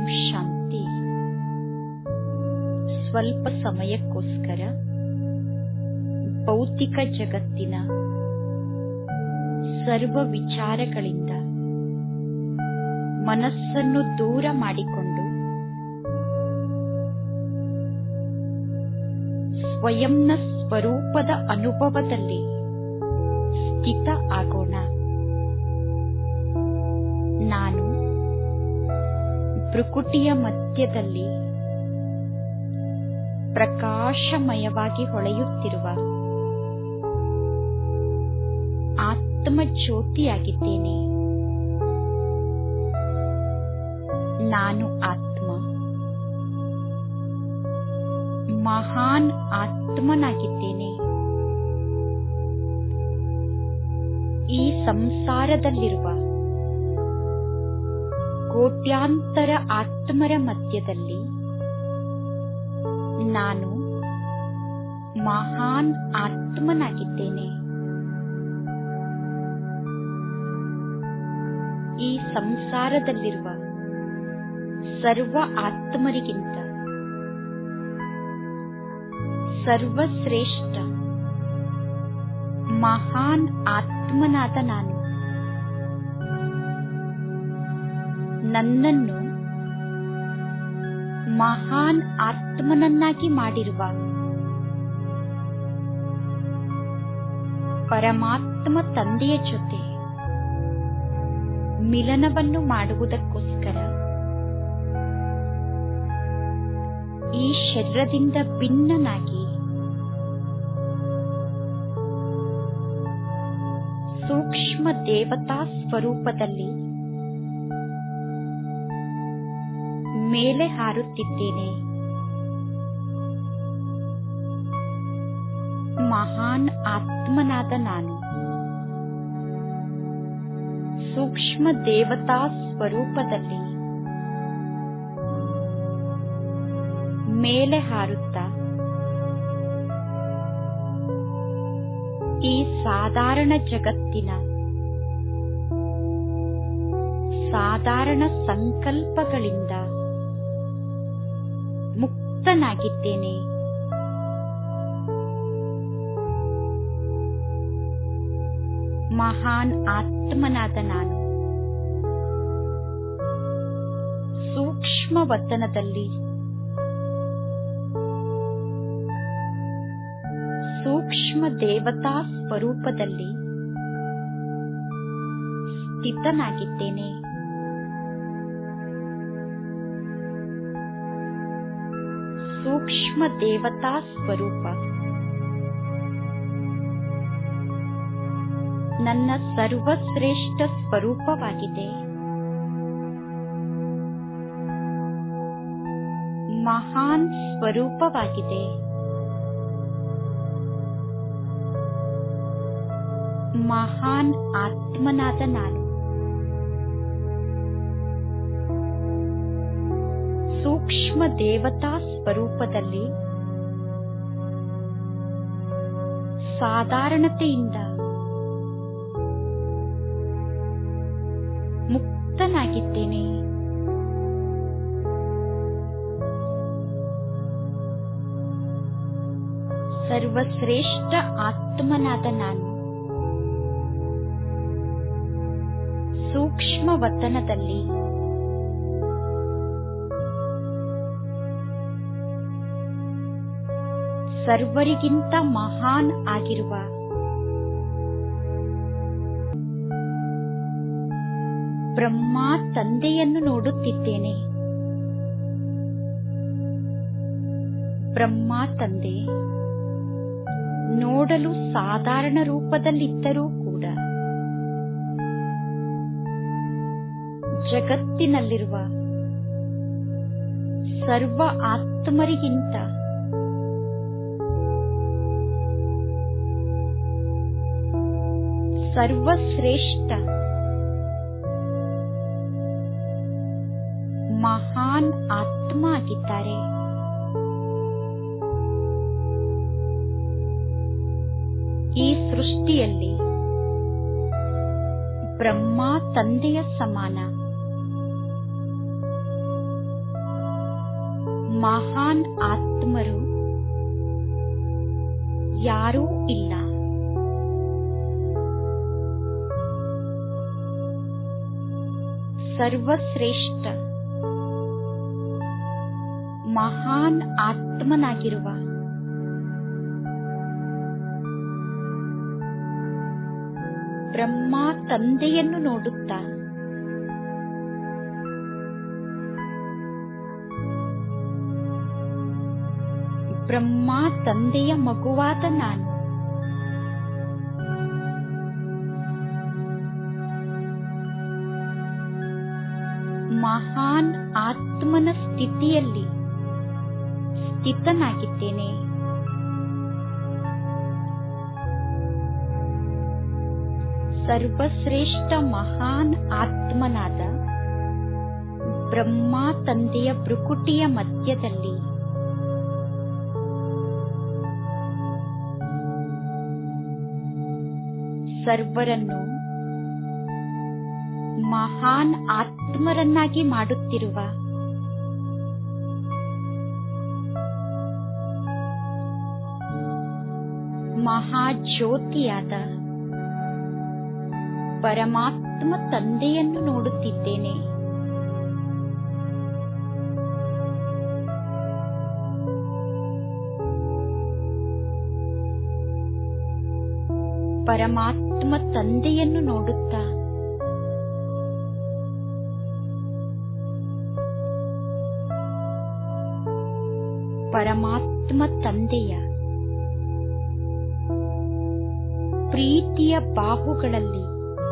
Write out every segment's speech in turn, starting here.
ಶಾಂತಿ. ಸ್ವಲ್ಪ ಸಮಯಕ್ಕೋಸ್ಕರ ಭೌತಿಕ ಜಗತ್ತಿನ ಸರ್ವ ವಿಚಾರಗಳಿಂದ ಮನಸ್ಸನ್ನು ದೂರ ಮಾಡಿಕೊಂಡು ಸ್ವಯಂನ ಸ್ವರೂಪದ ಅನುಭವದಲ್ಲಿ ಸ್ಥಿತ ಆಗೋಣ. ನಾನು ಭ್ರುಕುಟಿಯ ಮಧ್ಯದಲ್ಲಿ ಪ್ರಕಾಶಮಯವಾಗಿ ಹೊಳೆಯುತ್ತಿರುವ ಆತ್ಮ ಜ್ಯೋತಿಯಾಗಿದ್ದೇನೆ. ನಾನು ಆತ್ಮ, ಮಹಾನ್ ಆತ್ಮನಾಗಿದ್ದೇನೆ. ಈ ಸಂಸಾರದಲ್ಲಿರುವ ಕೋಟ್ಯಾಂತರ ಆತ್ಮರ ಮಧ್ಯದಲ್ಲಿ ನಾನು ಮಹಾನ್ ಆತ್ಮನಾಗಿದ್ದೇನೆ. ಈ ಸಂಸಾರದಲ್ಲಿರುವ ಸರ್ವ ಆತ್ಮರಿಗಿಂತ ಸರ್ವಶ್ರೇಷ್ಠ ಮಹಾನ್ ಆತ್ಮನಾದ ನಾನು ನನ್ನನ್ನು ಮಹಾನ್ ಆತ್ಮನನ್ನಾಗಿ ಮಾಡಿರುವ ಪರಮಾತ್ಮ ತಂದೆಯ ಜೊತೆ ಮಿಲನವನ್ನು ಮಾಡುವುದಕ್ಕೋಸ್ಕರ ಈ ಶರೀರದಿಂದ ಭಿನ್ನನಾಗಿ ಸೂಕ್ಷ್ಮ ದೇವತಾ ಸ್ವರೂಪದಲ್ಲಿ ಮೇಲೆ ಹಾರುತ್ತಿದ್ದೇನೆ. ಮಹಾನ್ ಆತ್ಮನಾದ ನಾನು ಸೂಕ್ಷ್ಮ ದೇವತಾ ಸ್ವರೂಪದಲ್ಲಿ ಮೇಲೆ ಹಾರುತ್ತಾ ಈ ಸಾಧಾರಣ ಜಗತ್ತಿನ ಸಾಧಾರಣ ಸಂಕಲ್ಪಗಳಿಂದ ಮುಕ್ತನಾಗಿದ್ದೇನೆ. ಮಹಾನ್ ಆತ್ಮನಾದ ನಾನು ಸೂಕ್ಷ್ಮ ವತನದಲ್ಲಿ ಸೂಕ್ಷ್ಮ ದೇವತಾ ಸ್ವರೂಪದಲ್ಲಿ ಸ್ಥಿತನಾಗಿದ್ದೇನೆ. ಸೂಕ್ಷ್ಮ ದೇವತಾ ಸ್ವರೂಪ ನನ್ನ ಸರ್ವಶ್ರೇಷ್ಠ ಸ್ವರೂಪವಾಗಿದೆ. ಮಹಾನ್ ಸ್ವರೂಪವಾಗಿದೆ. ಮಹಾನ್ ಆತ್ಮನಾದ ನಾನು ಸೂಕ್ಷ್ಮ ದೇವತಾ ಸ್ವರೂಪದಲ್ಲಿ ಸಾಧಾರಣತೆಯಿಂದ ಮುಕ್ತನಾಗಿದ್ದೇನೆ. ಸರ್ವಶ್ರೇಷ್ಠ ಆತ್ಮನಾದ ನಾನು ಸೂಕ್ಷ್ಮ ವತನದಲ್ಲಿ ಸರ್ವರಿಗಿಂತ ಮಹಾನ್ ಆಗಿರುವ ಬ್ರಹ್ಮ ತಂದೆಯನ್ನು ನೋಡುತ್ತಿದ್ದೇನೆ. ಬ್ರಹ್ಮ ತಂದೆ ನೋಡಲು ಸಾಧಾರಣ ರೂಪದಲ್ಲಿದ್ದರೂ ಕೂಡ ಜಗತ್ತಿನಲ್ಲಿರುವ ಸರ್ವ ಆತ್ಮರಿಗಿಂತ ಸರ್ವಶ್ರೇಷ್ಠ ಮಹಾನ್ ಆತ್ಮ ಆಗಿದ್ದಾರೆ. ಈ ಸೃಷ್ಟಿಯಲ್ಲಿ ಬ್ರಹ್ಮ ತಂದೆಯ ಸಮಾನ ಮಹಾನ್ ಆತ್ಮರು ಯಾರೂ ಇಲ್ಲ. ಸರ್ವಶ್ರೇಷ್ಠ ಮಹಾನ್ ಆತ್ಮನಾಗಿರುವ ಬ್ರಹ್ಮ ತಂದೆಯನ್ನು ನೋಡುತ್ತಾ ಬ್ರಹ್ಮ ತಂದೆಯ ಮಗುವಾದ ನಾನು ಮಹಾನ್ ಆತ್ಮನ ಸ್ಥಿತಿಯಲ್ಲಿ ಸ್ಥಿತನಾಗಿದ್ದೇನೆ. ಸರ್ವಶ್ರೇಷ್ಠ ಮಹಾನ್ ಆತ್ಮನಾದ ಬ್ರಹ್ಮ ತಂದೆಯ ಭ್ರುಕುಟಿಯ ಮಧ್ಯದಲ್ಲಿ ಸರ್ವರನ್ನು ಮಹಾನ್ ಆತ್ಮರನ್ನಾಗಿ ಮಾಡುತ್ತಿರುವ ಮಹಾಜ್ಯೋತಿಯಾದ ಪರಮಾತ್ಮ ತಂದೆಯನ್ನು ನೋಡುತ್ತಿದ್ದೇನೆ. ಪರಮಾತ್ಮ ತಂದೆಯನ್ನು ನೋಡುತ್ತಾ ಪರಮಾತ್ಮ ತಂದೆಯ ಪ್ರೀತಿಯ ಬಾಹುಗಳಲ್ಲಿ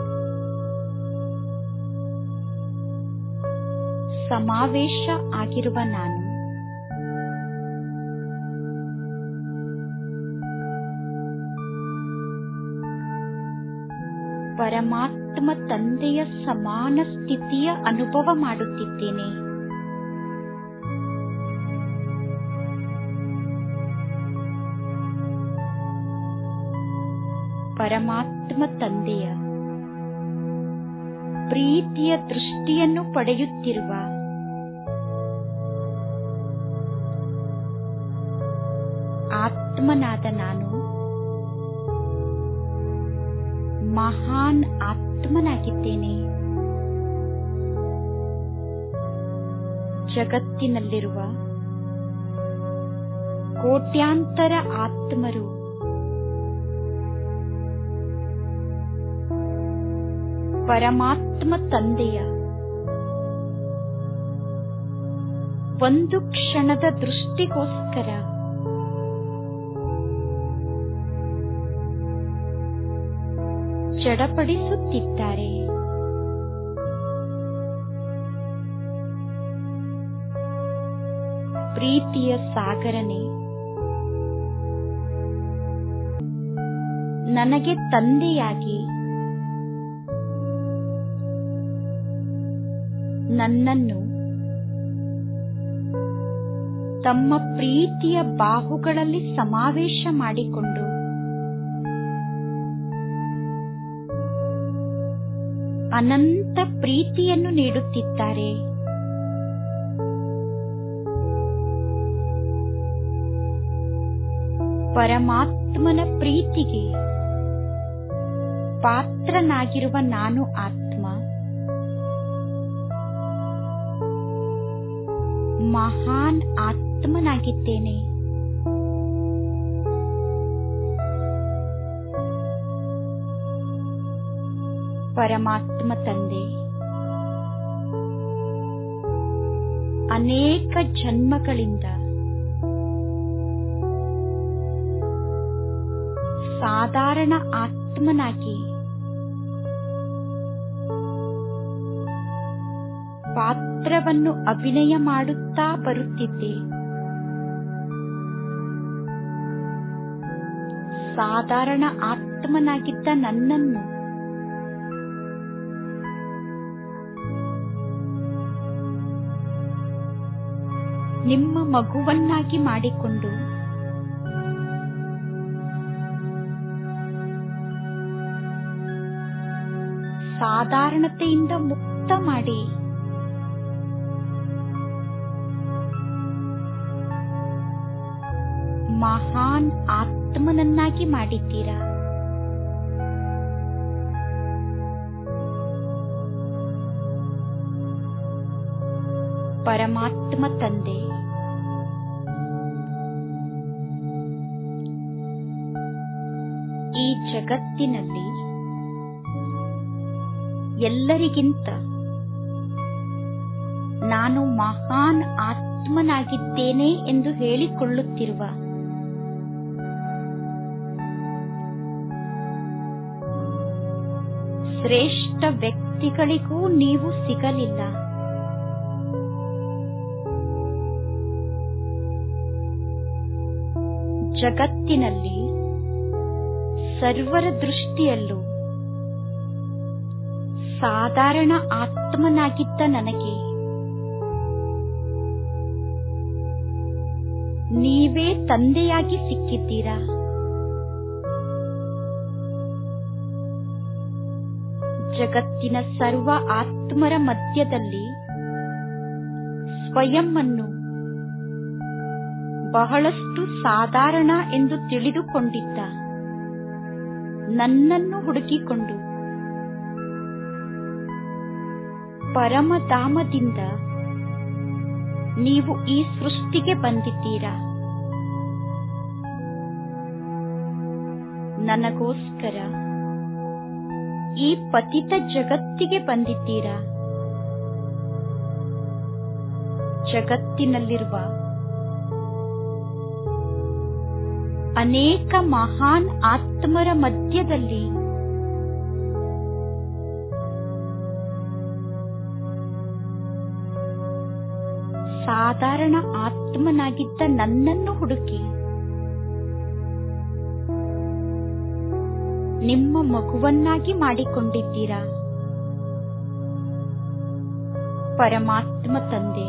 ಸಮಾವೇಶ ಆಗಿರುವ ನಾನು ಪರಮಾತ್ಮ ತಂದೆಯ ಸಮಾನ ಸ್ಥಿತಿಯ ಅನುಭವ ಮಾಡುತ್ತಿದ್ದೇನೆ. ಪರಮಾತ್ಮ ತಂದೆಯ ಪ್ರೀತಿಯ ದೃಷ್ಟಿಯನ್ನು ಪಡೆಯುತ್ತಿರುವ ಆತ್ಮನಾದ ನಾನು ಮಹಾನ್ ಆತ್ಮನಾಗಿದ್ದೇನೆ. ಜಗತ್ತಿನಲ್ಲಿರುವ ಕೋಟ್ಯಾಂತರ ಆತ್ಮರು ಪರಮಾತ್ಮ ತಂದೆಯ ಒಂದು ಕ್ಷಣದ ದೃಷ್ಟಿಗೋಸ್ಕರ ಚಡಪಡಿಸುತ್ತಿದ್ದಾರೆ. ಪ್ರೀತಿಯ ಸಾಗರನೆ, ನನಗೆ ತಂದೆಯಾಗಿ ನನ್ನನ್ನು ತಮ್ಮ ಪ್ರೀತಿಯ ಬಾಹುಗಳಲ್ಲಿ ಸಮಾವೇಶ ಮಾಡಿಕೊಂಡು ಅನಂತ ಪ್ರೀತಿಯನ್ನು ನೀಡುತ್ತಿದ್ದಾರೆ. ಪರಮಾತ್ಮನ ಪ್ರೀತಿಗೆ ಪಾತ್ರನಾಗಿರುವ ನಾನು ಆತ್ಮ ಮಹಾನ್ ಆತ್ಮನಾಗಿದ್ದೇನೆ. ಪರಮಾತ್ಮ ತಂದೆ ಅನೇಕ ಜನ್ಮಗಳಿಂದ ಸಾಧಾರಣ ಆತ್ಮನಾಗಿ ಪಾತ್ರವನ್ನು ಅಭಿನಯ ಮಾಡುತ್ತಾ ಬರುತ್ತಿದ್ದೆ. ಸಾಧಾರಣ ಆತ್ಮನಾಗಿದ್ದ ನನ್ನನ್ನು ನಿಮ್ಮ ಮಗುವನ್ನಾಗಿ ಮಾಡಿಕೊಂಡು ಸಾಧಾರಣತೆಯಿಂದ ಮುಕ್ತ ಮಾಡಿ ಮಹಾನ್ ಆತ್ಮನನ್ನಾಗಿ ಮಾಡಿದ್ದೀರಾ. ಪರಮಾತ್ಮ ತಂದೆ ಈ ಜಗತ್ತಿನಲ್ಲಿ ಎಲ್ಲರಿಗಿಂತ ನಾನು ಮಹಾನ್ ಆತ್ಮನಾಗಿದ್ದೇನೆ ಎಂದು ಹೇಳಿಕೊಳ್ಳುತ್ತಿರುವ ಶ್ರೇಷ್ಠ ವ್ಯಕ್ತಿಗಳಿಗೂ ನೀವು ಸಿಗಲಿಲ್ಲ. ಜಗತ್ತಿನಲ್ಲಿ ಸರ್ವರ ದೃಷ್ಟಿಯಲ್ಲೂ ಸಾಧಾರಣ ಆತ್ಮನಾಗಿದ್ದ ನನಗೆ ನೀವೇ ತಂದೆಯಾಗಿ ಸಿಕ್ಕಿದ್ದೀರಾ. ಜಗತ್ತಿನ ಸರ್ವ ಆತ್ಮರ ಮಧ್ಯದಲ್ಲಿ ಸ್ವಯಂ ಅನ್ನು ಬಹಳಷ್ಟು ಸಾಧಾರಣ ಎಂದು ತಿಳಿದುಕೊಂಡಿದ್ದ ನನ್ನನ್ನು ಹುಡುಕಿಕೊಂಡು ಪರಮಧಾಮದಿಂದ ನೀವು ಈ ಸೃಷ್ಟಿಗೆ ಬಂದಿದ್ದೀರಾ. ನನಗೋಸ್ಕರ ಈ ಪತಿತ ಜಗತ್ತಿಗೆ ಬಂದಿದ್ದೀರಾ. ಜಗತ್ತಿನಲ್ಲಿರುವ ಅನೇಕ ಮಹಾನ್ ಆತ್ಮರ ಮಧ್ಯದಲ್ಲಿ ಸಾಧಾರಣ ಆತ್ಮನಾಗಿದ್ದ ನನ್ನನ್ನು ಹುಡುಕಿ ನಿಮ್ಮ ಮಗುವನ್ನಾಗಿ ಮಾಡಿಕೊಂಡಿದ್ದೀರಾ. ಪರಮಾತ್ಮ ತಂದೆ,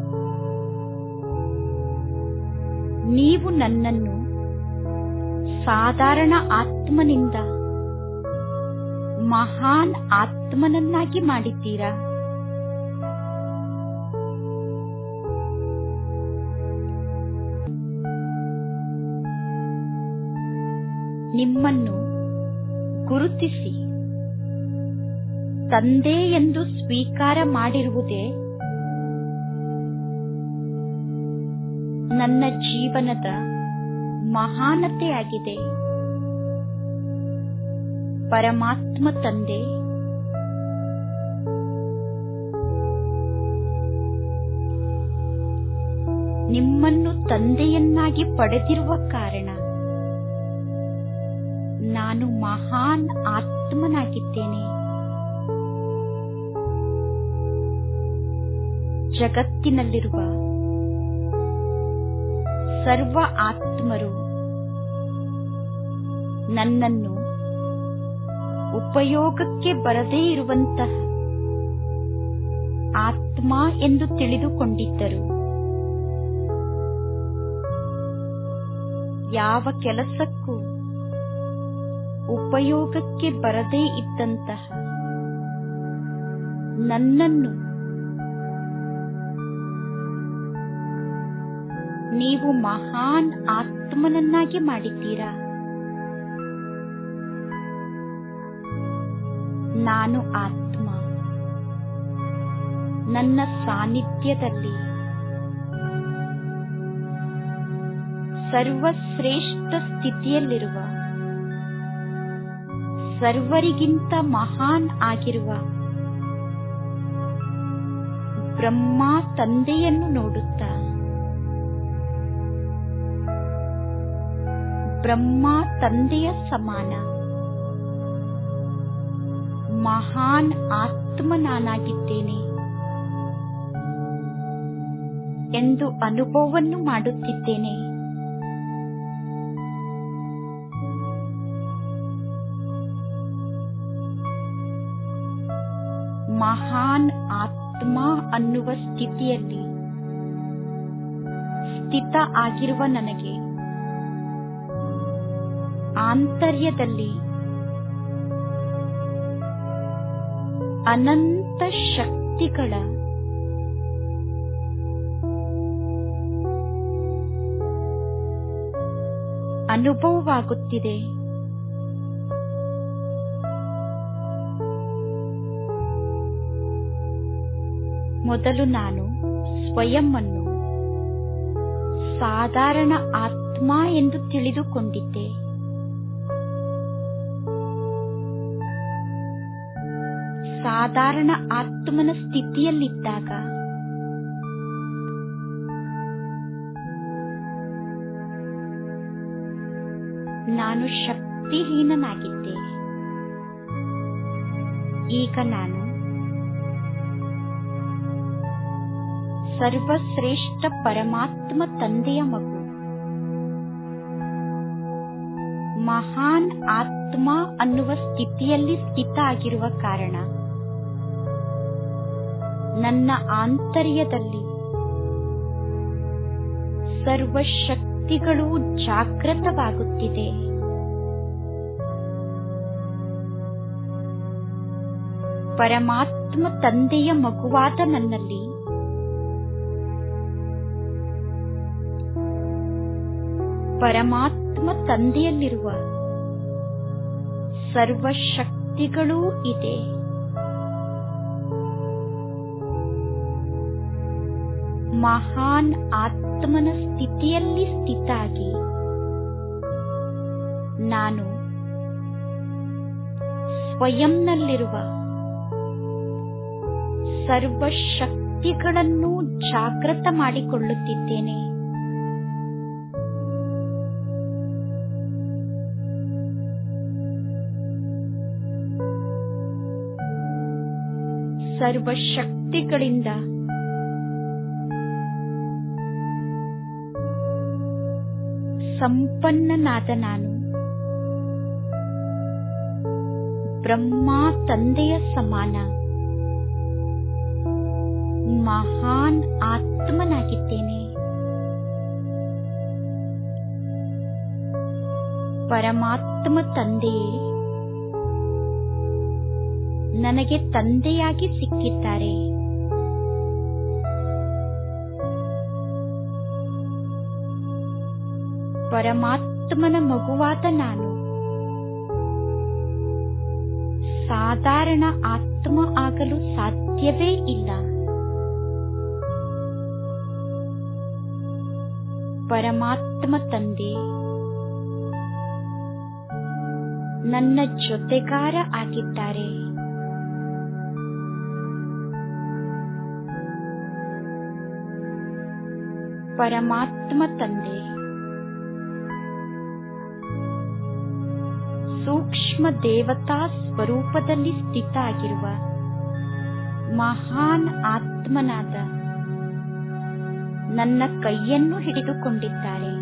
ನೀವು ನನ್ನನ್ನು ಸಾಧಾರಣ ಆತ್ಮನಿಂದ ಮಹಾನ್ ಆತ್ಮನನ್ನಾಗಿ ಮಾಡಿದ್ದೀರಾ. ನಿಮ್ಮನ್ನು ಗುರುತಿಸಿ ತಂದೆ ಎಂದು ಸ್ವೀಕಾರ ಮಾಡಿರುವುದೇ ನನ್ನ ಜೀವನದ ಮಹಾನತೆಯಾಗಿದೆ. ಪರಮಾತ್ಮ ತಂದೆ, ನಿಮ್ಮನ್ನು ತಂದೆಯನ್ನಾಗಿ ಪಡೆದಿರುವ ಕಾರಣ ನಾನು ಮಹಾನ್ ಆತ್ಮನಾಗಿದ್ದೇನೆ. ಜಗತ್ತಿನಲ್ಲಿರುವ ಸರ್ವ ಆತ್ಮರು ನನ್ನನ್ನು ಉಪಯೋಗಕ್ಕೆ ಬರದೇ ಇರುವಂತಹ ಆತ್ಮ ಎಂದು ತಿಳಿದುಕೊಂಡಿದ್ದರು. ಯಾವ ಕೆಲಸಕ್ಕೂ ಉಪಯೋಗಕ್ಕೆ ಬರದೇ ಇದ್ದಂತಹ ನನ್ನನ್ನು ನೀವು ಮಹಾನ್ ಆತ್ಮನನ್ನಾಗಿ ಮಾಡಿದ್ದೀರಾ. ನಾನು ಆತ್ಮ. ನನ್ನ ಸಾನ್ನಿಧ್ಯದಲ್ಲಿ ಸರ್ವಶ್ರೇಷ್ಠ ಸ್ಥಿತಿಯಲ್ಲಿರುವ ಸರ್ವರಿಗಿಂತ ಮಹಾನ್ ಆಗಿರುವ ಬ್ರಹ್ಮ ತಂದೆಯನ್ನು ನೋಡುತ್ತಾ ಬ್ರಹ್ಮ ತಂದೆಯ ಸಮಾನ ಮಹಾನ್ ಆತ್ಮ ನಾನಾಗಿದ್ದೇನೆ ಎಂದು ಅನುಭವವನ್ನು ಮಾಡುತ್ತಿದ್ದೇನೆ. ಮಹಾನ್ ಆತ್ಮ ಅನ್ನುವ ಸ್ಥಿತಿಯಲ್ಲಿ ಸ್ಥಿತ ಆಗಿರುವ ನನಗೆ ಆಂತರ್ಯದಲ್ಲಿ ಅನಂತ ಶಕ್ತಿಗಳ ಅನುಭವವಾಗುತ್ತಿದೆ. ಮೊದಲು ನಾನು ಸ್ವಯಂ ಅನ್ನು ಸಾಧಾರಣ ಆತ್ಮ ಎಂದು ತಿಳಿದುಕೊಂಡಿದ್ದೆ. ಸಾಧಾರಣ ಆತ್ಮನ ಸ್ಥಿತಿಯಲ್ಲಿದ್ದಾಗ ನಾನು ಶಕ್ತಿಹೀನನಾಗಿದ್ದೆ. ಈಗ ನಾನು ಸರ್ವಶ್ರೇಷ್ಠ ಪರಮಾತ್ಮ ತಂದೆಯ ಮಗು, ಮಹಾನ್ ಆತ್ಮ ಅನ್ನುವ ಸ್ಥಿತಿಯಲ್ಲಿ ಸ್ಥಿತ ಆಗಿರುವ ಕಾರಣ ನನ್ನ ಆಂತರ್ಯದಲ್ಲಿ ಸರ್ವಶಕ್ತಿಗಳು ಜಾಗೃತವಾಗುತ್ತಿದೆ. ಪರಮಾತ್ಮ ತಂದೆಯ ಮಗುವಾದ ನನ್ನಲ್ಲಿ ಪರಮಾತ್ಮ ತಂದೆಯಲ್ಲಿರುವ ಸರ್ವಶಕ್ತಿಗಳೂ ಇದೆ. ಮಹಾನ್ ಆತ್ಮನ ಸ್ಥಿತಿಯಲ್ಲಿ ಸ್ಥಿತಾಗಿ ನಾನು ಸ್ವಯಂನಲ್ಲಿರುವ ಸರ್ವಶಕ್ತಿಗಳನ್ನು ಜಾಗೃತ ಮಾಡಿಕೊಳ್ಳುತ್ತಿದ್ದೇನೆ. ಸರ್ವಶಕ್ತಿಗಳಿಂದ ಸಂಪನ್ನನಾದ ನಾನು ಬ್ರಹ್ಮ ತಂದೆಯ ಸಮಾನ ಮಹಾನ್ ಆತ್ಮನಾಗಿದ್ದೇನೆ. ಪರಮಾತ್ಮ ತಂದೆಯೇ ನನಗೆ ತಂದೆಯಾಗಿ ಸಿಕ್ಕಿದ್ದಾರೆ. ಪರಮಾತ್ಮನ ಮಗುವಾದ ನಾನು ಸಾಧಾರಣ ಆತ್ಮ ಆಗಲು ಸಾಧ್ಯವೇ ಇಲ್ಲ. ಪರಮಾತ್ಮ ತಂದೆ ನನ್ನ ಜೊತೆಗಾರ ಆಗಿದ್ದಾರೆ. ಪರಮಾತ್ಮ ತಂದೆ ಸೂಕ್ಷ್ಮ ದೇವತಾ ಸ್ವರೂಪದಲ್ಲಿ ಸ್ಥಿತ ಆಗಿರುವ ಮಹಾನ್ ಆತ್ಮನಾದ ನನ್ನ ಕೈಯನ್ನು ಹಿಡಿದುಕೊಂಡಿದ್ದಾರೆ.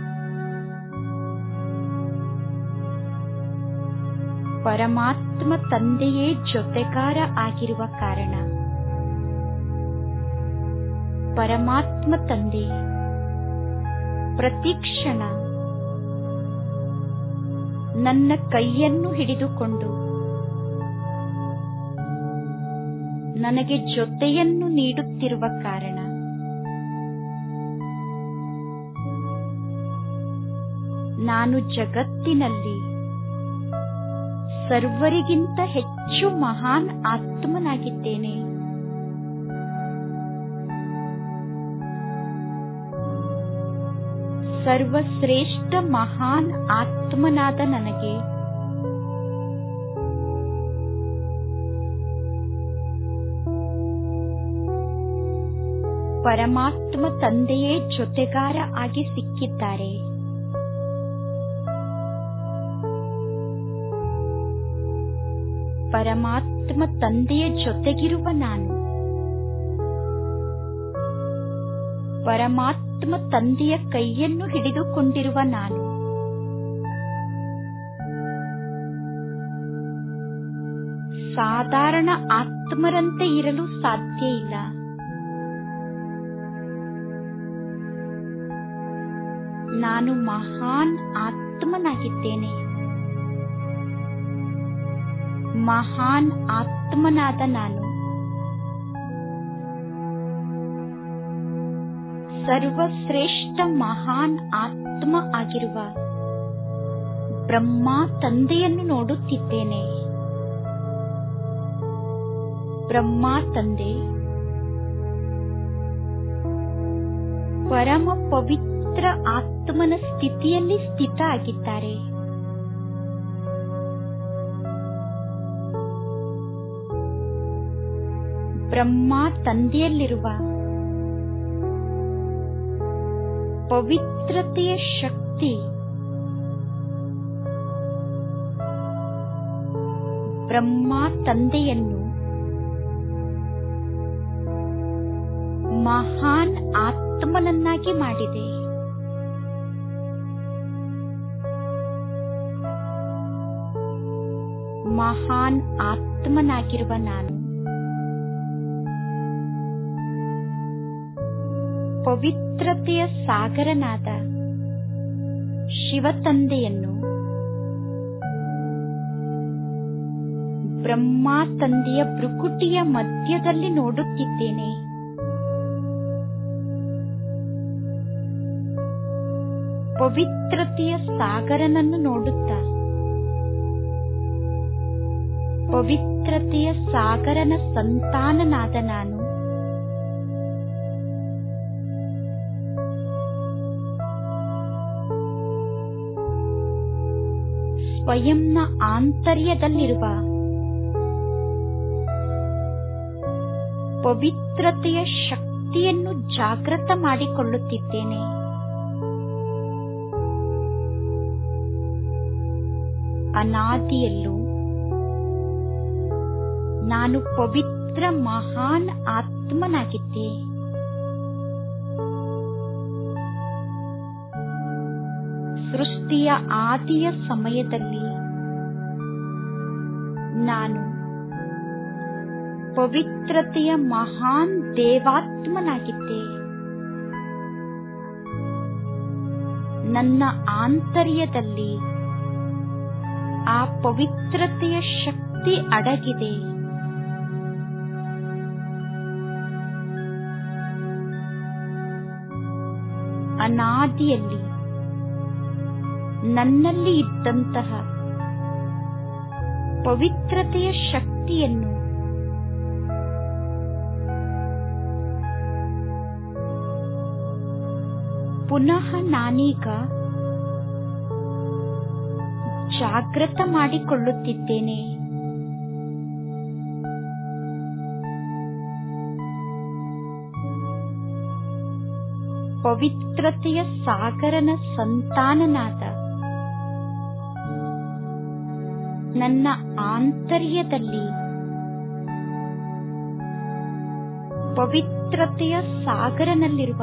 ಪರಮಾತ್ಮ ತಂದೆಯೇ ಜೊತೆಗಾರ ಆಗಿರುವ ಕಾರಣ ಪರಮಾತ್ಮ ತಂದೆ ಪ್ರತಿಕ್ಷಣ ನನ್ನ ಕೈಯನ್ನು ಹಿಡಿದುಕೊಂಡು ನನಗೆ ಜೊತೆಯನ್ನು ನೀಡುತ್ತಿರುವ ಕಾರಣ ನಾನು ಜಗತ್ತಿನಲ್ಲಿ ಸರ್ವರಿಗಿಂತ ಹೆಚ್ಚು ಮಹಾನ್ ಆತ್ಮನಾಗಿದ್ದೇನೆ. ಸರ್ವಶ್ರೇಷ್ಠ ಮಹಾನ್ ಆತ್ಮನಾದ ನನಗೆ ಪರಮಾತ್ಮ ತಂದೆಯೇ ಜೊತೆಗಾರ ಆಗಿ ಸಿಕ್ಕಿದ್ದಾರೆ. ಪರಮಾತ್ಮ ತಂದೆಯ ಜೊತೆಗಿರುವ ನಾನು ಪರಮಾತ್ಮ ತಂದೆಯ ಕೈಯನ್ನು ಹಿಡಿದುಕೊಂಡಿರುವ ನಾನು ಸಾಧಾರಣ ಆತ್ಮರಂತೆ ಇರಲು ಸಾಧ್ಯ ಇಲ್ಲ. ನಾನು ಮಹಾನ್ ಆತ್ಮನಾಗಿದ್ದೇನೆ. ಮಹಾನ್ ಆತ್ಮನಾದ ನಾನು ಸರ್ವಶ್ರೇಷ್ಠ ಮಹಾನ್ ಆತ್ಮ ಆಗಿರುವ ಬ್ರಹ್ಮ ತಂದೆಯನ್ನು ನೋಡುತ್ತಿದ್ದೇನೆ. ಬ್ರಹ್ಮ ತಂದೆ ಪರಮ ಪವಿತ್ರ ಆತ್ಮನ ಸ್ಥಿತಿಯಲ್ಲಿ ಸ್ಥಿತ ಆಗಿದ್ದಾರೆ. ಬ್ರಹ್ಮ ತಂದೆಯಲ್ಲಿರುವ ಪವಿತ್ರತೆಯ ಶಕ್ತಿ ಬ್ರಹ್ಮ ತಂದೆಯನ್ನು ಮಹಾನ್ ಆತ್ಮನನ್ನಾಗಿ ಮಾಡಿದೆ. ಮಹಾನ್ ಆತ್ಮನಾಗಿರುವ ನಾನು ಪವಿತ್ರತೆಯ ಸಾಗರನಾದ ಶಿವತಂದೆಯನ್ನು ಬ್ರಹ್ಮ ತಂದೆಯ ಭ್ರುಕುಟಿಯ ಮಧ್ಯದಲ್ಲಿ ನೋಡುತ್ತಿದ್ದೇನೆ. ಪವಿತ್ರತೆಯ ಸಾಗರನನ್ನು ನೋಡುತ್ತಾ ಪವಿತ್ರತೆಯ ಸಾಗರನ ಸಂತಾನನಾದ ನಾನು ಸ್ವಯಂನ ಆಂತರ್ಯದಲ್ಲಿರುವ ಪವಿತ್ರತೆಯ ಶಕ್ತಿಯನ್ನು ಜಾಗೃತ ಮಾಡಿಕೊಳ್ಳುತ್ತಿದ್ದೇನೆ. ಅನಾದಿಯಲ್ಲೂ ನಾನು ಪವಿತ್ರ ಮಹಾನ್ ಆತ್ಮನಾಗಿದ್ದೆ. ಸೃಷ್ಟಿಯ ಆದಿಯ ಸಮಯದಲ್ಲಿ ನಾನು ಪವಿತ್ರತೆಯ ಮಹಾನ್ ದೇವಾತ್ಮನಾಗಿದ್ದೆ. ನನ್ನ ಆಂತರ್ಯದಲ್ಲಿ ಆ ಪವಿತ್ರತೆಯ ಶಕ್ತಿ ಅಡಗಿದೆ. ಅನಾದಿಯಲ್ಲಿ ನನ್ನಲ್ಲಿ ಇದ್ದಂತಹ ಪವಿತ್ರತೆಯ ಶಕ್ತಿಯನ್ನು ಪುನಃ ನಾನೀಗ ಜಾಗೃತ ಮಾಡಿಕೊಳ್ಳುತ್ತಿದ್ದೇನೆ. ಪವಿತ್ರತೆಯ ಸಾಗರನ ಸಂತಾನನಾದ ನನ್ನ ಆಂತರ್ಯದಲ್ಲಿ ಪವಿತ್ರತೆಯ ಸಾಗರನಲ್ಲಿರುವ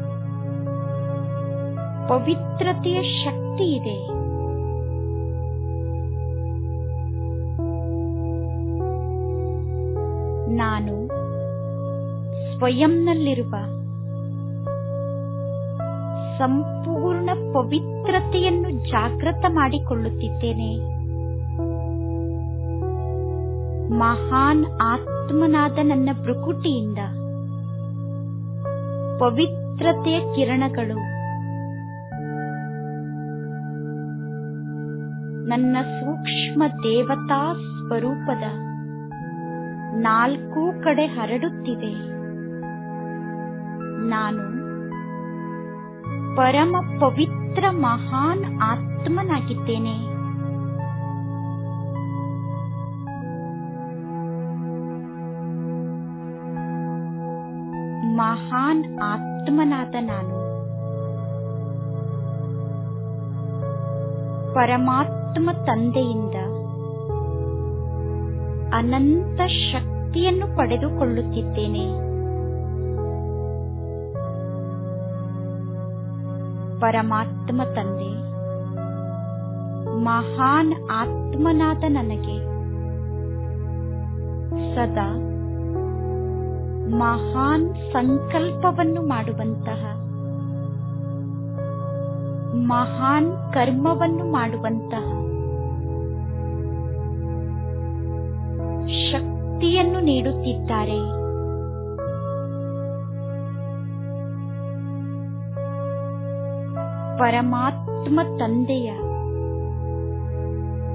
ಪವಿತ್ರತೆಯ ಶಕ್ತಿ ಇದೆ. ನಾನು ಸ್ವಯಂನಲ್ಲಿರುವ ಸಂಪೂರ್ಣ ಪವಿತ್ರತೆಯನ್ನು ಜಾಗೃತ ಮಾಡಿಕೊಳ್ಳುತ್ತಿದ್ದೇನೆ. ಮಹಾನ್ ಆತ್ಮನಾದ ನನ್ನ ಭ್ರುಕುಟಿಯಿಂದ ಪವಿತ್ರತೆಯ ಕಿರಣಗಳು ನನ್ನ ಸೂಕ್ಷ್ಮ ದೇವತಾ ಸ್ವರೂಪದ ನಾಲ್ಕೂ ಕಡೆ ಹರಡುತ್ತಿವೆ. ನಾನು ಪರಮ ಪವಿತ್ರ ಮಹಾನ್ ಆತ್ಮನಾಗಿದ್ದೇನೆ. ಮಹಾನ್ ಆತ್ಮನಾದ ನಾನು ಪರಮಾತ್ಮ ತಂದೆಯಿಂದ ಅನಂತ ಶಕ್ತಿಯನ್ನು ಪಡೆದುಕೊಳ್ಳುತ್ತಿದ್ದೇನೆ. ಪರಮಾತ್ಮ ತಂದೆ ಮಹಾನ್ ಆತ್ಮನಾದ ನನಗೆ ಸದಾ ಮಹಾನ್ ಸಂಕಲ್ಪವನ್ನು ಮಾಡುವಂತಹ, ಮಹಾನ್ ಕರ್ಮವನ್ನು ಮಾಡುವಂತಹ ಶಕ್ತಿಯನ್ನು ನೀಡುತ್ತಿದ್ದಾರೆ. ಪರಮಾತ್ಮ ತಂದೆಯ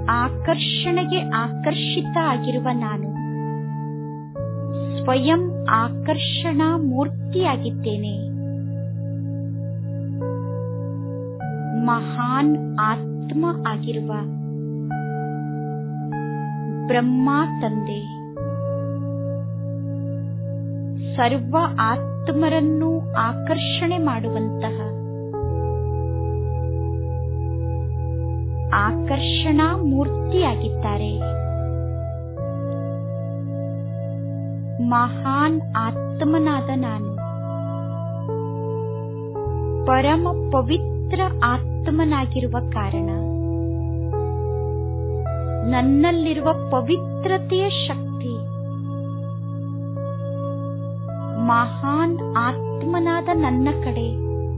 ಆಕರ್ಷಣೆಗೆ ಆಕರ್ಷಿತ ಆಗಿರುವ ನಾನು ಸ್ವಯಂ ಆಕರ್ಷಣಾ ಮೂರ್ತಿಯಾಗಿದ್ದೇನೆ. ಮಹಾನ್ ಆತ್ಮ ಆಗಿರುವ ಬ್ರಹ್ಮ ತಂದೆ ಸರ್ವ ಆತ್ಮರನ್ನು ಆಕರ್ಷಣೆ ಮಾಡುವಂತಹ ಆಕರ್ಷಣಾ ಮೂರ್ತಿಯಾಗಿದ್ದಾರೆ. ಮಹಾನ್ ಆತ್ಮನಾದ ನಾನು ಪರಮ ಪವಿತ್ರ ಆತ್ಮನಾಗಿರುವ ಕಾರಣ ನನ್ನಲ್ಲಿರುವ ಪವಿತ್ರತೆಯ ಶಕ್ತಿ ಮಹಾನ್ ಆತ್ಮನಾದ ನನ್ನ ಕಡೆ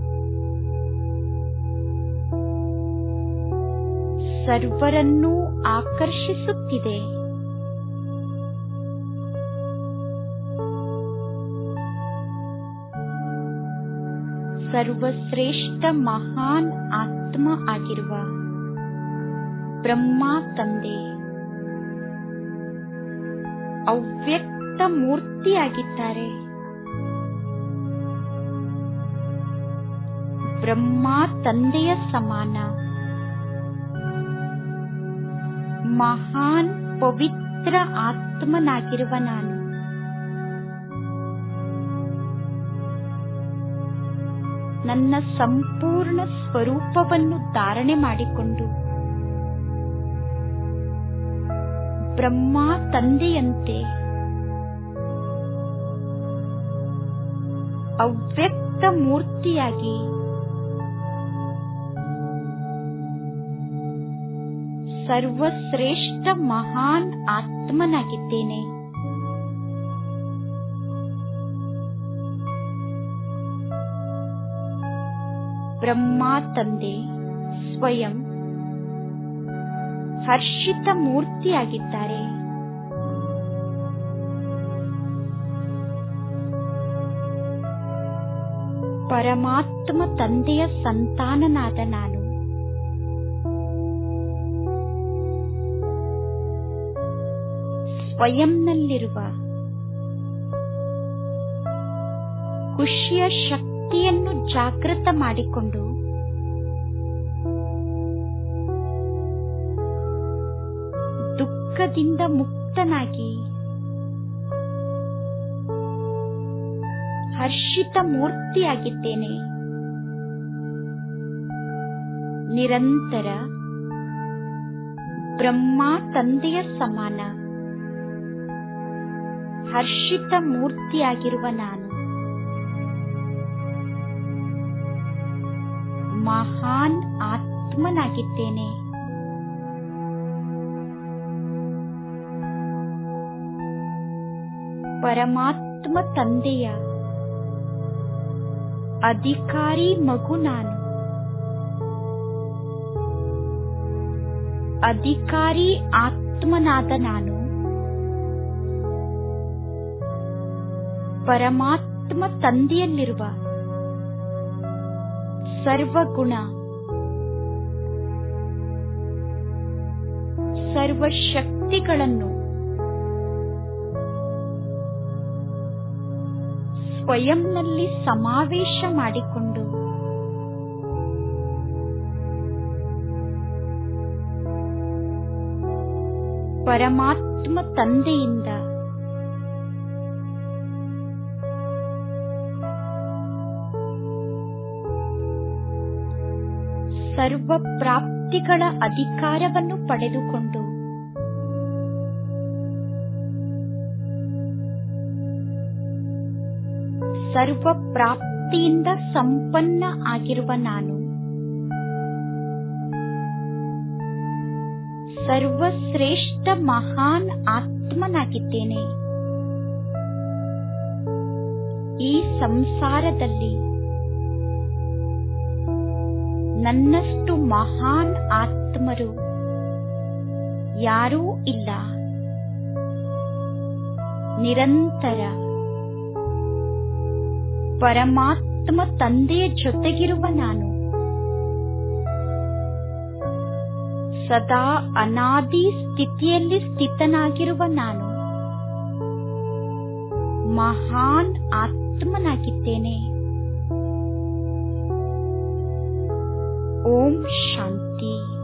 ಸರ್ವರನ್ನೂ ಆಕರ್ಷಿಸುತ್ತಿದೆ. ಸರ್ವಶ್ರೇಷ್ಠ ಮಹಾನ್ ಆತ್ಮ ಆಗಿರುವ ಬ್ರಹ್ಮ ತಂದೆ ಅವ್ಯಕ್ತ ಮೂರ್ತಿಯಾಗಿದ್ದಾರೆ. ಬ್ರಹ್ಮ ತಂದೆಯ ಸಮಾನ ಮಹಾನ್ ಪವಿತ್ರ ಆತ್ಮನಾಗಿರುವ ನಾನು ನನ್ನ ಸಂಪೂರ್ಣ ಸ್ವರೂಪವನ್ನು ಧಾರಣೆ ಮಾಡಿಕೊಂಡು ಬ್ರಹ್ಮ ತಂದೆಯಂತೆ ಅವ್ಯಕ್ತ ಮೂರ್ತಿಯಾಗಿ ಸರ್ವಶ್ರೇಷ್ಠ ಮಹಾನ್ ಆತ್ಮನಾಗಿದ್ದೇನೆ. ಬ್ರಹ್ಮ ತಂದೆ ಸ್ವಯಂ ಹರ್ಷಿತ ಮೂರ್ತಿಯಾಗಿದ್ದಾರೆ. ಪರಮಾತ್ಮ ತಂದೆಯ ಸಂತಾನನಾದ ನಾನು ಸ್ವಯಂನಲ್ಲಿರುವ ಖುಷಿಯ ಶಕ್ತಿಯನ್ನು ಜಾಗೃತ ಮಾಡಿಕೊಂಡು ದುಃಖದಿಂದ ಮುಕ್ತನಾಗಿ ಹರ್ಷಿತ ಮೂರ್ತಿಯಾಗಿದ್ದೇನೆ. ನಿರಂತರ ಬ್ರಹ್ಮ ತಂದೆಯ ಸಮಾನ ಹರ್ಷಿತ ಮೂರ್ತಿಯಾಗಿರುವ ನಾನು ಮಹಾನ್ ಆತ್ಮನಾಗಿದ್ದೇನೆ. ಪರಮಾತ್ಮ ತಂದೆಯ ಅಧಿಕಾರಿ ಮಗು ನಾನು. ಅಧಿಕಾರಿ ಆತ್ಮನಾದ ನಾನು ಪರಮಾತ್ಮ ತಂದೆಯಲ್ಲಿರುವ ಸರ್ವಗುಣ ಸರ್ವಶಕ್ತಿಗಳನ್ನು ಸ್ವಯಂನಲ್ಲಿ ಸಮಾವೇಶ ಮಾಡಿಕೊಂಡು ಪರಮಾತ್ಮ ತಂದೆಯಿಂದ ಸರ್ವ ಪ್ರಾಪ್ತಿಗಳ ಅಧಿಕಾರವನ್ನು ಪಡೆದುಕೊಂಡು ಸರ್ವ ಪ್ರಾಪ್ತಿಯಿಂದ ಸಂಪನ್ನ ಆಗಿರುವ ನಾನು ಸರ್ವಶ್ರೇಷ್ಠ ಮಹಾನ್ ಆತ್ಮನಾಗಿದ್ದೇನೆ. ಈ ಸಂಸಾರದಲ್ಲಿ ನನ್ನಷ್ಟು ಮಹಾನ್ ಆತ್ಮರು ಯಾರೂ ಇಲ್ಲ. ನಿರಂತರ ಪರಮಾತ್ಮ ತಂದೆಯ ಜೊತೆಗಿರುವ ನಾನು ಸದಾ ಅನಾದಿ ಸ್ಥಿತಿಯಲ್ಲಿ ಸ್ಥಿತನಾಗಿರುವ ನಾನು ಮಹಾನ್ ಆತ್ಮನಾಗಿದ್ದೇನೆ. ಓಂ ಶಾಂತಿ.